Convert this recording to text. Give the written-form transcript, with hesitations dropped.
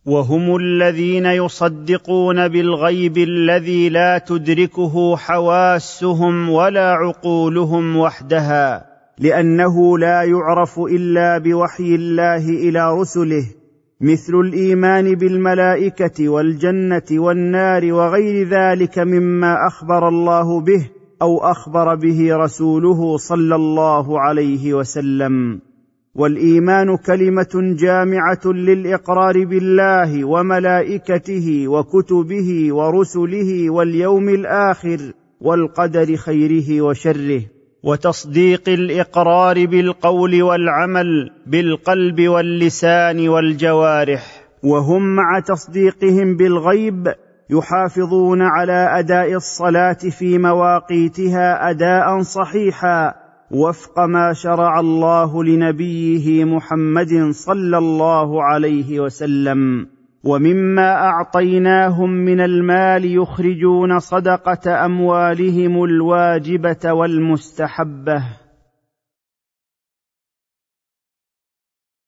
وهم الذين يصدقون بالغيب الذي لا تدركه حواسهم ولا عقولهم وحدها، لأنه لا يعرف إلا بوحي الله إلى رسله، مثل الإيمان بالملائكة والجنة والنار وغير ذلك مما أخبر الله به أو أخبر به رسوله صلى الله عليه وسلم. والإيمان كلمة جامعة للإقرار بالله وملائكته وكتبه ورسله واليوم الآخر والقدر خيره وشره، وتصديق الإقرار بالقول والعمل بالقلب واللسان والجوارح. وهم مع تصديقهم بالغيب يحافظون على أداء الصلاة في مواقيتها أداء صحيحا وفق ما شرع الله لنبيه محمد صلى الله عليه وسلم. ومما أعطيناهم من المال يخرجون صدقة أموالهم الواجبة والمستحبة.